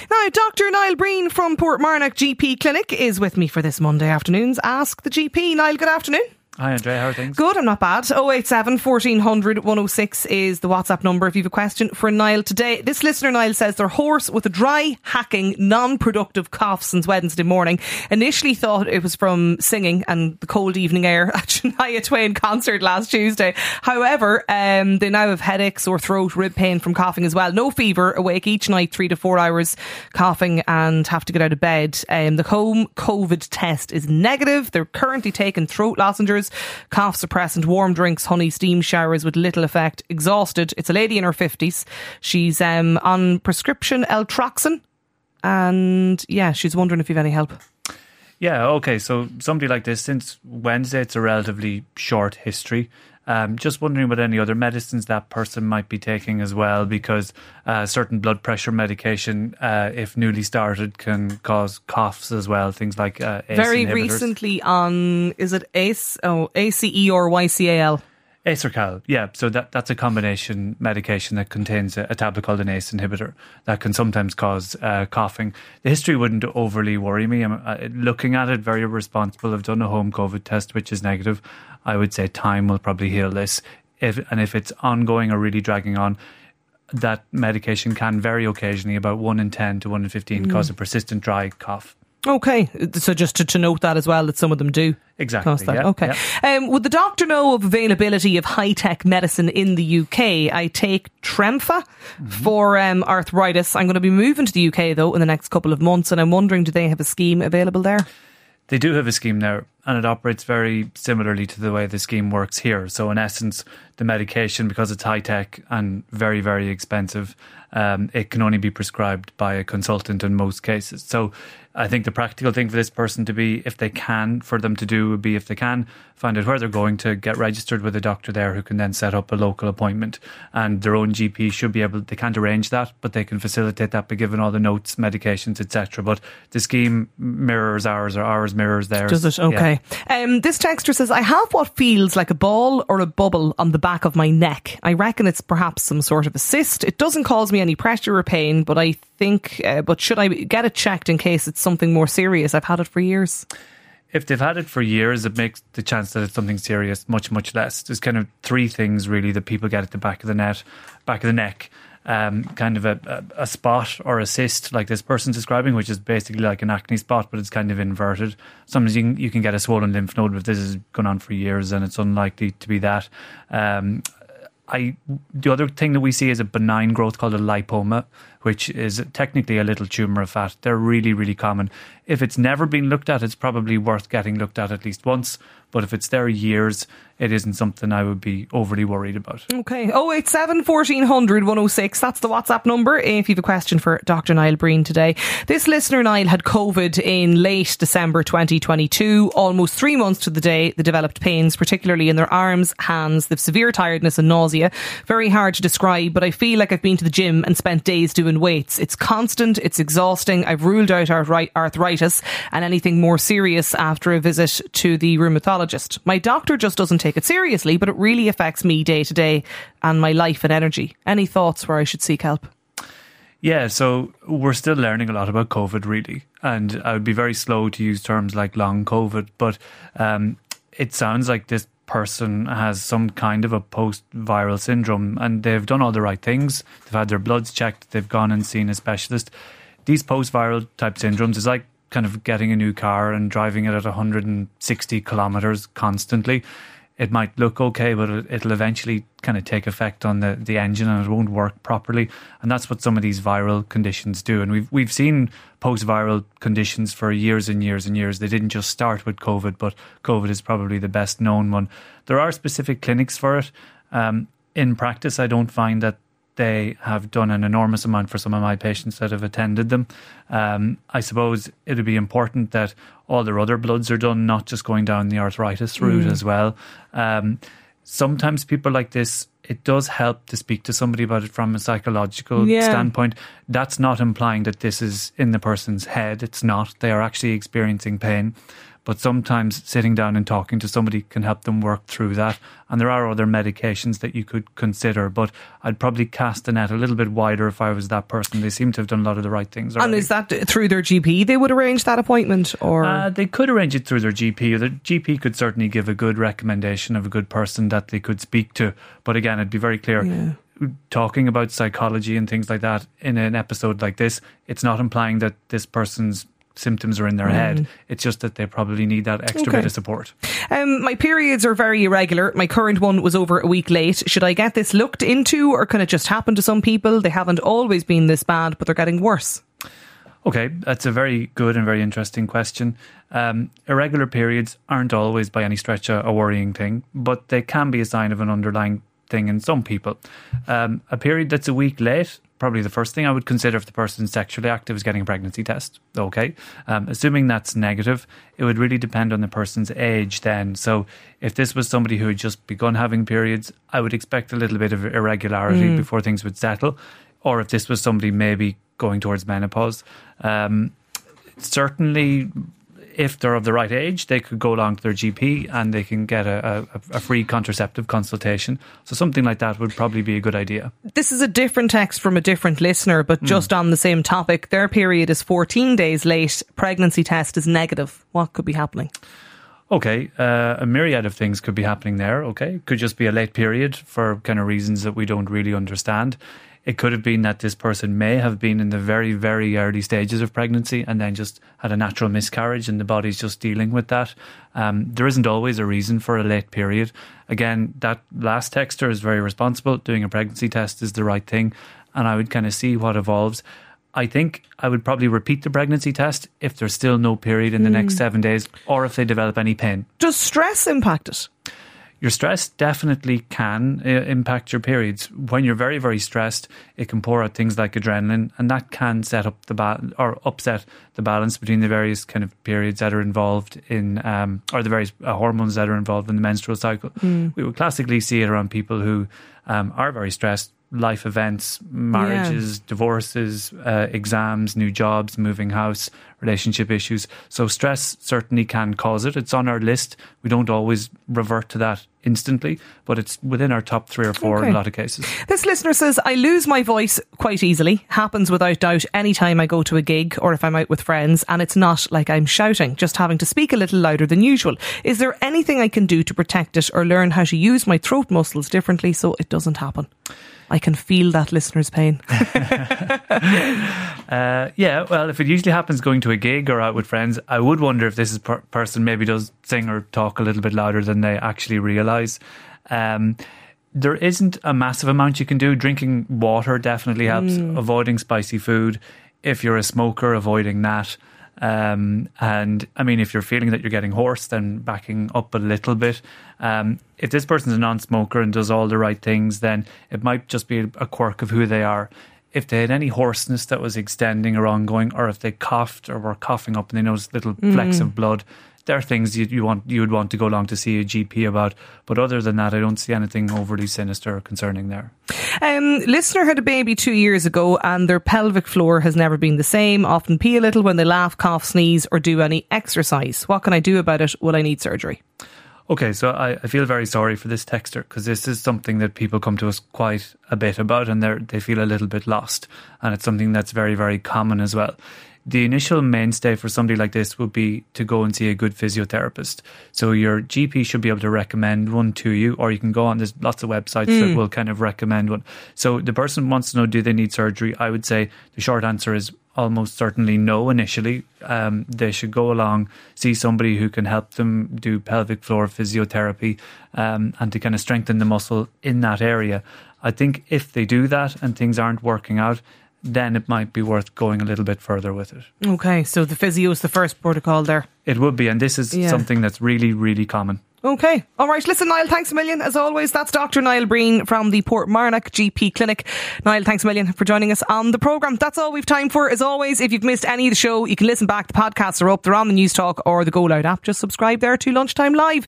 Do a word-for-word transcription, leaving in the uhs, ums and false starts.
Now, Doctor Niall Breen from Portmarnock G P Clinic is with me for this Monday afternoon's Ask the G P. Niall, good afternoon. Hi Andrea, how are things? Good, I'm not bad. oh eight seven, fourteen hundred, one oh six is the WhatsApp number if you have a question for Niall today. This listener, Niall, says they're hoarse with a dry, hacking, non-productive cough since Wednesday morning. Initially thought it was from singing and the cold evening air at Shania Twain concert last Tuesday. However, um, they now have headache, sore throat, rib pain from coughing as well. No fever, awake each night, three to four hours coughing and have to get out of bed. Um, the home COVID test is negative. They're currently taking throat lozenges, cough suppressant, warm drinks, honey, steam showers with little effect. Exhausted. It's a lady in her fifties. She's um, on prescription Eltroxin, and yeah, she's wondering if you've any help. Yeah, okay, so somebody like this, since Wednesday, it's a relatively short history. Um, just wondering about any other medicines that person might be taking as well, because uh, certain blood pressure medication, uh, if newly started, can cause coughs as well. Things like uh, A C E Very inhibitors. recently on, is it A C E, oh, A C E or Y C A L? Acercal, yeah. So that that's a combination medication that contains a, a tablet called an A C E inhibitor that can sometimes cause uh, coughing. The history wouldn't overly worry me. I'm uh, looking at it very responsible. I've done a home COVID test, which is negative. I would say time will probably heal this. If and if it's ongoing or really dragging on, that medication can very occasionally, about one in ten to one in fifteen, mm. cause a persistent dry cough. Okay, so just to, to note that as well, that some of them do. Exactly. That. Yeah, okay. Yeah. Um, would the doctor know of availability of high-tech medicine in the U K? I take Tremfa mm-hmm. for um, arthritis. I'm going to be moving to the U K though in the next couple of months, and I'm wondering, do they have a scheme available there? They do have a scheme there, and it operates very similarly to the way the scheme works here. So in essence, the medication, because it's high-tech and very, very expensive, um, it can only be prescribed by a consultant in most cases. So I think the practical thing for this person to be, if they can, for them to do would be, if they can, find out where they're going to, get registered with a doctor there who can then set up a local appointment. And their own G P should be able, they can't arrange that, but they can facilitate that by giving all the notes, medications, et cetera. But the scheme mirrors ours, or ours mirrors theirs. Does it? Okay. Yeah. Um, this texter says, I have what feels like a ball or a bubble on the back of my neck. I reckon it's perhaps some sort of a cyst. It doesn't cause me any pressure or pain, but I think, uh, but should I get it checked in case it's something more serious? I've had it for years. If they've had it for years, it makes the chance that it's something serious much, much less. There's kind of three things really that people get at the back of the net, back of the neck. Um, kind of a, a, a spot or a cyst like this person's describing, which is basically like an acne spot, but it's kind of inverted. Sometimes you can, you can get a swollen lymph node, but this has gone on for years and it's unlikely to be that. Um, I the other thing that we see is a benign growth called a lipoma, which is technically a little tumour of fat. They're really, really common. If it's never been looked at, it's probably worth getting looked at at least once. But if it's there years, it isn't something I would be overly worried about. Okay. oh eight seven, fourteen hundred, one oh six. That's the WhatsApp number if you have a question for Doctor Niall Breen today. This listener, Niall, had COVID in late December twenty twenty-two. Almost three months to the day, they developed pains, particularly in their arms, hands. They've severe tiredness and nausea. Very hard to describe, but I feel like I've been to the gym and spent days doing weights. It's constant, it's exhausting. I've ruled out arthritis and anything more serious after a visit to the rheumatologist. My doctor just doesn't take it seriously, but it really affects me day to day and my life and energy. Any thoughts where I should seek help? Yeah, so we're still learning a lot about COVID, really. And I would be very slow to use terms like long COVID, but um, it sounds like this person has some kind of a post-viral syndrome, and they've done all the right things. They've had their bloods checked, they've gone and seen a specialist. These post-viral type syndromes is like kind of getting a new car and driving it at one hundred sixty kilometers constantly. It might look okay, but it'll eventually kind of take effect on the, the engine and it won't work properly. And that's what some of these viral conditions do. And we've we've seen post-viral conditions for years and years and years. They didn't just start with COVID, but COVID is probably the best known one. There are specific clinics for it. Um, in practice, I don't find that they have done an enormous amount for some of my patients that have attended them. Um, I suppose it would be important that all their other bloods are done, not just going down the arthritis route mm. as well. Um, sometimes people like this, it does help to speak to somebody about it from a psychological yeah. standpoint. That's not implying that this is in the person's head. It's not. They are actually experiencing pain. but sometimes sitting down and talking to somebody can help them work through that. And there are other medications that you could consider, but I'd probably cast the net a little bit wider if I was that person. They seem to have done a lot of the right things already. And is that through their G P they would arrange that appointment? Or uh, they could arrange it through their G P, or the G P could certainly give a good recommendation of a good person that they could speak to. But again, it'd be very clear, yeah. talking about psychology and things like that in an episode like this, it's not implying that this person's symptoms are in their mm. head. It's just that they probably need that extra okay. bit of support. Um, my periods are very irregular. My current one was over a week late. Should I get this looked into, or can it just happen to some people? They haven't always been this bad, but they're getting worse. Okay, that's a very good and very interesting question. Um, irregular periods aren't always by any stretch a, a worrying thing, but they can be a sign of an underlying thing in some people. Um, a period that's a week late, probably the first thing I would consider if the person's sexually active is getting a pregnancy test. Okay. Um, assuming that's negative, it would really depend on the person's age then. So if this was somebody who had just begun having periods, I would expect a little bit of irregularity mm. before things would settle. Or if this was somebody maybe going towards menopause, um, certainly if they're of the right age, they could go along to their G P and they can get a, a, a free contraceptive consultation. So something like that would probably be a good idea. This is a different text from a different listener, but just mm. on the same topic. Their period is fourteen days late. Pregnancy test is negative. What could be happening? Okay, uh, a myriad of things could be happening there. Okay, could just be a late period for kind of reasons that we don't really understand. It could have been that this person may have been in the very, very early stages of pregnancy and then just had a natural miscarriage and the body's just dealing with that. Um, there isn't always a reason for a late period. Again, that last texter is very responsible. Doing a pregnancy test is the right thing, and I would kind of see what evolves. I think I would probably repeat the pregnancy test if there's still no period in the mm. next seven days or if they develop any pain. Does stress impact it? Your stress definitely can uh, impact your periods. When you're very, very stressed, it can pour out things like adrenaline, and that can set up the ba- or upset the balance between the various kind of periods that are involved in, um, or the various uh, hormones that are involved in the menstrual cycle. Mm. We would classically see it around people who um, are very stressed. Life events, marriages, yeah. divorces, uh, exams, new jobs, moving house, relationship issues. So stress certainly can cause it. It's on our list. We don't always revert to that instantly, but it's within our top three or four okay. in a lot of cases. This listener says, I lose my voice quite easily. Happens without doubt anytime I go to a gig or if I'm out with friends, and it's not like I'm shouting, just having to speak a little louder than usual. Is there anything I can do to protect it or learn how to use my throat muscles differently so it doesn't happen? I can feel that listener's pain. uh, yeah, well, if it usually happens going to a gig or out with friends, I would wonder if this is per- person maybe does sing or talk a little bit louder than they actually realise. Um, there isn't a massive amount you can do. Drinking water definitely helps. Mm. Avoiding spicy food. If you're a smoker, avoiding that. Um, and I mean, if you're feeling that you're getting hoarse, then backing up a little bit. Um, if this person's a non-smoker and does all the right things, then it might just be a quirk of who they are. If they had any hoarseness that was extending or ongoing, or if they coughed or were coughing up and they noticed little mm. flecks of blood, there are things you, you want you would want to go along to see a G P about. But other than that, I don't see anything overly sinister or concerning there. Um, listener had a baby two years ago and their pelvic floor has never been the same. Often pee a little when they laugh, cough, sneeze or do any exercise. What can I do about it? Will I need surgery? Okay, so I, I feel very sorry for this texter, because this is something that people come to us quite a bit about, and they they feel a little bit lost, and it's something that's very, very common as well. The initial mainstay for somebody like this would be to go and see a good physiotherapist. So your G P should be able to recommend one to you, or you can go on, there's lots of websites mm. that will kind of recommend one. So the person wants to know, do they need surgery? I would say the short answer is almost certainly no initially. Um, they should go along, see somebody who can help them do pelvic floor physiotherapy um, and to kind of strengthen the muscle in that area. I think if they do that and things aren't working out, then it might be worth going a little bit further with it. Okay, so the physio is the first protocol there. It would be, and this is yeah. something that's really, really common. Okay, all right. Listen, Niall, thanks a million. As always, that's Doctor Niall Breen from the Portmarnock G P Clinic. Niall, thanks a million for joining us on the programme. That's all we've time for. As always, if you've missed any of the show, you can listen back. The podcasts are up. They're on the News Talk or the Go Loud app. Just subscribe there to Lunchtime Live.